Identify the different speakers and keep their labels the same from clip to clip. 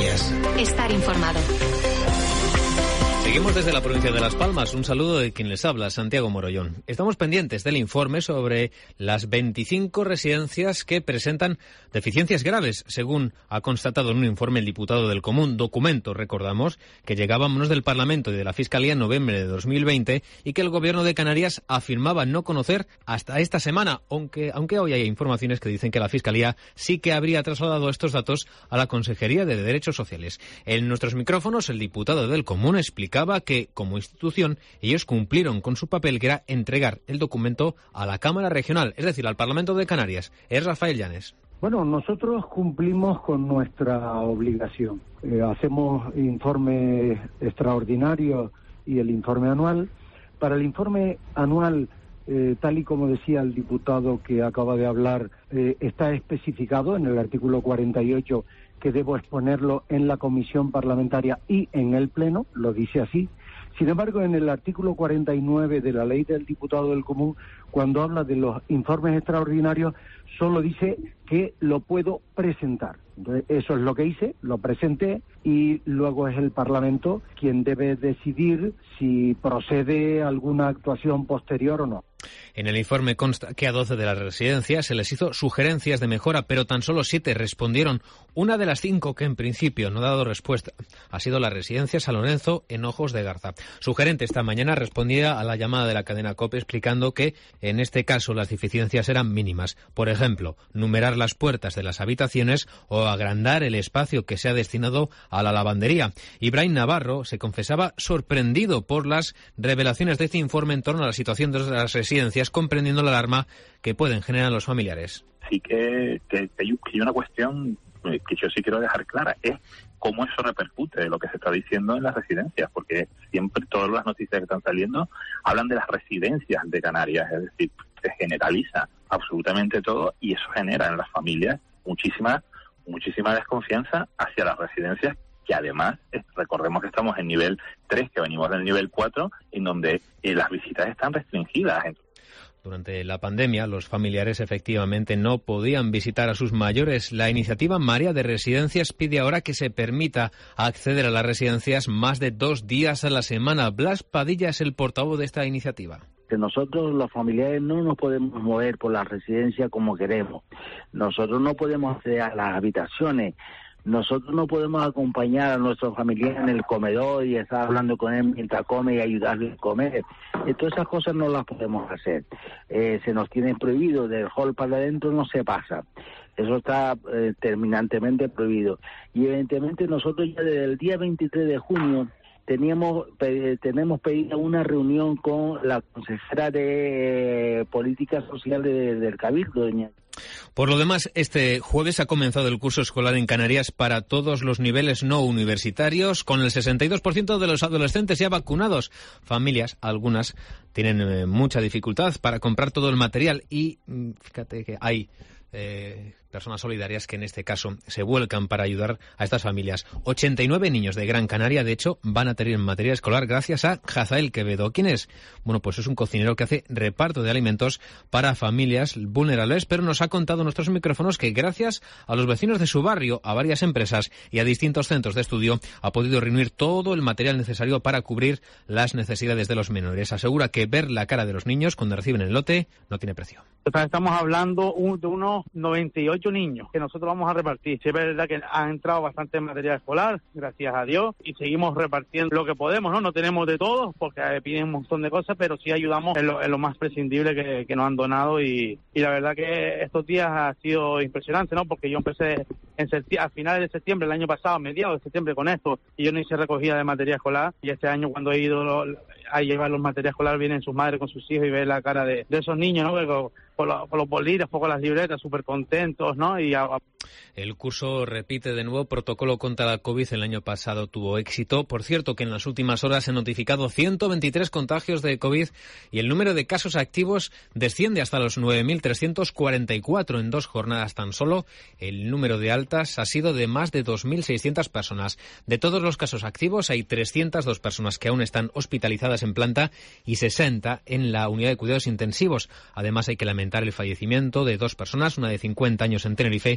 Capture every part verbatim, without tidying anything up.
Speaker 1: Canarias.
Speaker 2: Estar informado.
Speaker 1: Seguimos desde la provincia de Las Palmas. Un saludo de quien les habla, Santiago Morollón. Estamos pendientes del informe sobre las veinticinco residencias que presentan deficiencias graves, según ha constatado en un informe el diputado del Común. Documento, recordamos, que llegaba a manos del Parlamento y de la Fiscalía en noviembre de dos mil veinte y que el Gobierno de Canarias afirmaba no conocer hasta esta semana, aunque, aunque hoy hay informaciones que dicen que la Fiscalía sí que habría trasladado estos datos a la Consejería de Derechos Sociales. En nuestros micrófonos, el diputado del Común explicaba que, como institución, ellos cumplieron con su papel, que era entregar el documento a la Cámara Regional, es decir, al Parlamento de Canarias. Es Rafael Llanes.
Speaker 3: Bueno, nosotros cumplimos con nuestra obligación. Eh, hacemos informes extraordinarios y el informe anual. Para el informe anual, eh, tal y como decía el diputado que acaba de hablar, eh, está especificado en el artículo cuarenta y ocho que debo exponerlo en la comisión parlamentaria y en el Pleno, lo dice así. Sin embargo, en el artículo cuarenta y nueve de la Ley del Diputado del Común, cuando habla de los informes extraordinarios, solo dice que lo puedo presentar. Entonces, eso es lo que hice, lo presenté, y luego es el Parlamento quien debe decidir si procede alguna actuación posterior o no.
Speaker 1: En el informe consta que a doce de las residencias se les hizo sugerencias de mejora, pero tan solo siete respondieron. Una de las cinco que en principio no ha dado respuesta ha sido la residencia San Lorenzo en Ojos de Garza. Su gerente esta mañana respondía a la llamada de la cadena COPE explicando que en este caso las deficiencias eran mínimas. Por ejemplo, numerar las puertas de las habitaciones o agrandar el espacio que se ha destinado a la lavandería. Ibrahim Navarro se confesaba sorprendido por las revelaciones de este informe en torno a la situación de las residencias, comprendiendo la alarma que pueden generar los familiares.
Speaker 4: Sí que, que, que hay una cuestión que yo sí quiero dejar clara, es cómo eso repercute de lo que se está diciendo en las residencias, porque siempre todas las noticias que están saliendo hablan de las residencias de Canarias, es decir, se generaliza absolutamente todo y eso genera en las familias muchísima, muchísima desconfianza hacia las residencias, que además, recordemos que estamos en nivel tres, que venimos del nivel cuatro, en donde eh, las visitas están restringidas.
Speaker 1: Durante la pandemia, los familiares efectivamente no podían visitar a sus mayores. La iniciativa Marea de Residencias pide ahora que se permita acceder a las residencias más de dos días a la semana. Blas Padilla es el portavoz de esta iniciativa.
Speaker 5: Que nosotros los familiares no nos podemos mover por la residencia como queremos. Nosotros no podemos acceder a las habitaciones. Nosotros no podemos acompañar a nuestro familiar en el comedor y estar hablando con él mientras come y ayudarle a comer. Y todas esas cosas no las podemos hacer. Eh, se nos tiene prohibido, del hall para adentro no se pasa. Eso está eh, terminantemente prohibido. Y evidentemente nosotros ya desde el día veintitrés de junio teníamos pe- tenemos pedida una reunión con la consejera de Política Social de, del Cabildo, doña.
Speaker 1: Por lo demás, este jueves ha comenzado el curso escolar en Canarias para todos los niveles no universitarios, con el sesenta y dos por ciento de los adolescentes ya vacunados. Familias, algunas, tienen eh, mucha dificultad para comprar todo el material y fíjate que hay eh, personas solidarias que en este caso se vuelcan para ayudar a estas familias. ochenta y nueve niños de Gran Canaria, de hecho, van a tener material escolar gracias a Jazael Quevedo. ¿Quién es? Bueno, pues es un cocinero que hace reparto de alimentos para familias vulnerables, pero nos ha contado en nuestros micrófonos que gracias a los vecinos de su barrio, a varias empresas y a distintos centros de estudio, ha podido reunir todo el material necesario para cubrir las necesidades de los menores. Asegura que ver la cara de los niños cuando reciben el lote no tiene precio.
Speaker 6: Estamos hablando de unos noventa y ocho niños que nosotros vamos a repartir. Sí, es verdad que ha entrado bastante material escolar, gracias a Dios, y seguimos repartiendo lo que podemos, ¿no? No tenemos de todo, porque piden un montón de cosas, pero sí ayudamos en lo, en lo más prescindible que, que nos han donado, y, y la verdad que estos días ha sido impresionante, ¿no? Porque yo empecé en septiembre, a finales de septiembre, el año pasado, a mediados de septiembre con esto, y yo no hice recogida de material escolar, y este año cuando he ido lo, a llevar los materiales escolares vienen sus madres con sus hijos y ven la cara de, de esos niños, ¿no? Con, con, los, con los bolígrafos, con las libretas, súper contentos, ¿no? Y a, a...
Speaker 1: El curso repite de nuevo protocolo contra la COVID. El año pasado tuvo éxito. Por cierto, que en las últimas horas se han notificado ciento veintitrés contagios de COVID y el número de casos activos desciende hasta los nueve mil trescientos cuarenta y cuatro en dos jornadas tan solo. El número de altas ha sido de más de dos mil seiscientas personas. De todos los casos activos, hay trescientas dos personas que aún están hospitalizadas en planta y sesenta en la unidad de cuidados intensivos. Además, hay que lamentar el fallecimiento de dos personas, una de cincuenta años en Tenerife y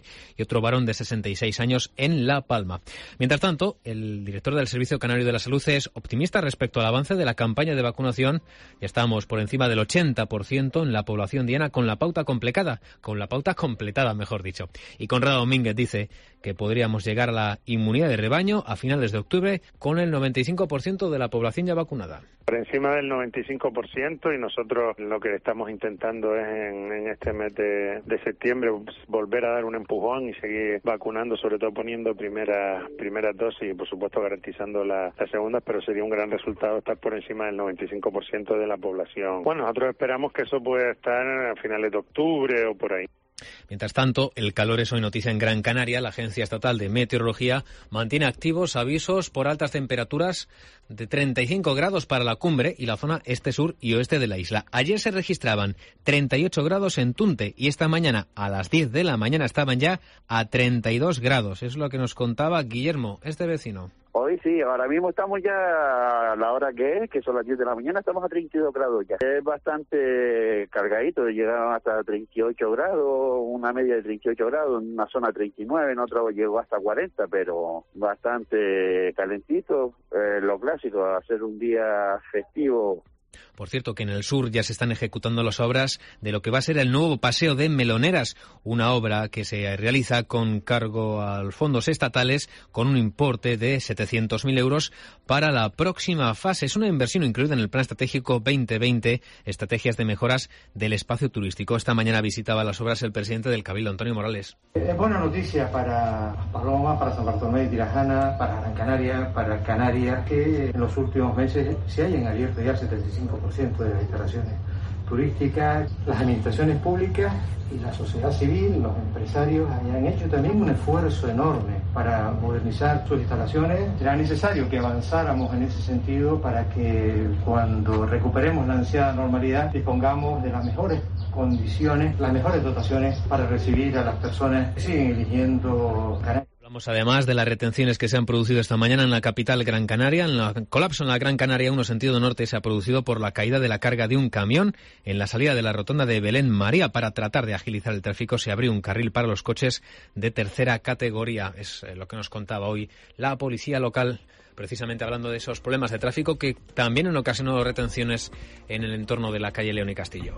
Speaker 1: y otro varón de sesenta y seis años en La Palma. Mientras tanto, el director del Servicio Canario de la Salud es optimista respecto al avance de la campaña de vacunación. Ya estamos por encima del ochenta por ciento en la población diana con la pauta completada, con la pauta completada, mejor dicho. Y Conrado Domínguez dice que podríamos llegar a la inmunidad de rebaño a finales de octubre con el noventa y cinco por ciento de la población ya vacunada.
Speaker 2: Por encima del noventa y cinco por ciento, y nosotros lo que estamos intentando es en, en este mes de, de septiembre volver a dar un empujón y seguir vacunando, sobre todo poniendo primeras primeras dosis y por supuesto garantizando las la segundas, pero sería un gran resultado estar por encima del noventa y cinco por ciento de la población. Bueno, nosotros esperamos que eso pueda estar a finales de octubre o por ahí.
Speaker 1: Mientras tanto, el calor es hoy noticia en Gran Canaria. La Agencia Estatal de Meteorología mantiene activos avisos por altas temperaturas de treinta y cinco grados para la cumbre y la zona este, sur y oeste de la isla. Ayer se registraban treinta y ocho grados en Tunte y esta mañana a las diez de la mañana estaban ya a treinta y dos grados. Es lo que nos contaba Guillermo, este vecino.
Speaker 7: Hoy sí, ahora mismo estamos ya a la hora que es, que son las diez de la mañana, estamos a treinta y dos grados ya. Es bastante cargadito, llegaron hasta treinta y ocho grados, una media de treinta y ocho grados, en una zona treinta y nueve, en otra llegó hasta cuarenta, pero bastante calentito. Eh, lo clásico, hacer un día festivo.
Speaker 1: Por cierto, que en el sur ya se están ejecutando las obras de lo que va a ser el nuevo Paseo de Meloneras, una obra que se realiza con cargo a los fondos estatales con un importe de setecientos mil euros para la próxima fase. Es una inversión incluida en el Plan Estratégico veinte veinte, estrategias de mejoras del espacio turístico. Esta mañana visitaba las obras el presidente del Cabildo, Antonio Morales.
Speaker 8: Es buena noticia para Paloma, para San Bartolomé de Tirajana, para Gran Canaria, para Canarias, que en los últimos meses se hayan abierto ya el setenta y cinco por ciento de las instalaciones turísticas. Las administraciones públicas y la sociedad civil, los empresarios, hayan hecho también un esfuerzo enorme para modernizar sus instalaciones. Será necesario que avanzáramos en ese sentido para que cuando recuperemos la ansiada normalidad dispongamos de las mejores condiciones, las mejores dotaciones para recibir a las personas que siguen eligiendo Canarias.
Speaker 1: Hablamos además de las retenciones que se han producido esta mañana en la capital Gran Canaria. El colapso en la Gran Canaria uno sentido norte se ha producido por la caída de la carga de un camión en la salida de la rotonda de Belén María. Para tratar de agilizar el tráfico se abrió un carril para los coches de tercera categoría. Es lo que nos contaba hoy la policía local, precisamente hablando de esos problemas de tráfico que también han ocasionado retenciones en el entorno de la calle León y Castillo.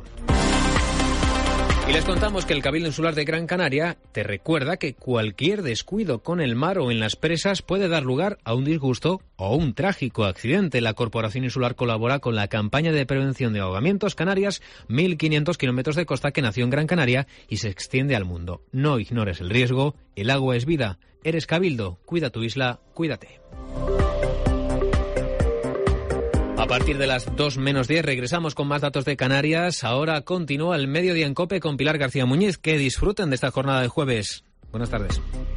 Speaker 1: Y les contamos que el Cabildo Insular de Gran Canaria te recuerda que cualquier descuido con el mar o en las presas puede dar lugar a un disgusto o un trágico accidente. La Corporación Insular colabora con la campaña de prevención de ahogamientos Canarias, mil quinientos kilómetros de costa que nació en Gran Canaria y se extiende al mundo. No ignores el riesgo, el agua es vida. Eres Cabildo, cuida tu isla, cuídate. A partir de las dos menos diez regresamos con más datos de Canarias. Ahora continúa el Mediodía en COPE con Pilar García Muñiz. Que disfruten de esta jornada de jueves. Buenas tardes.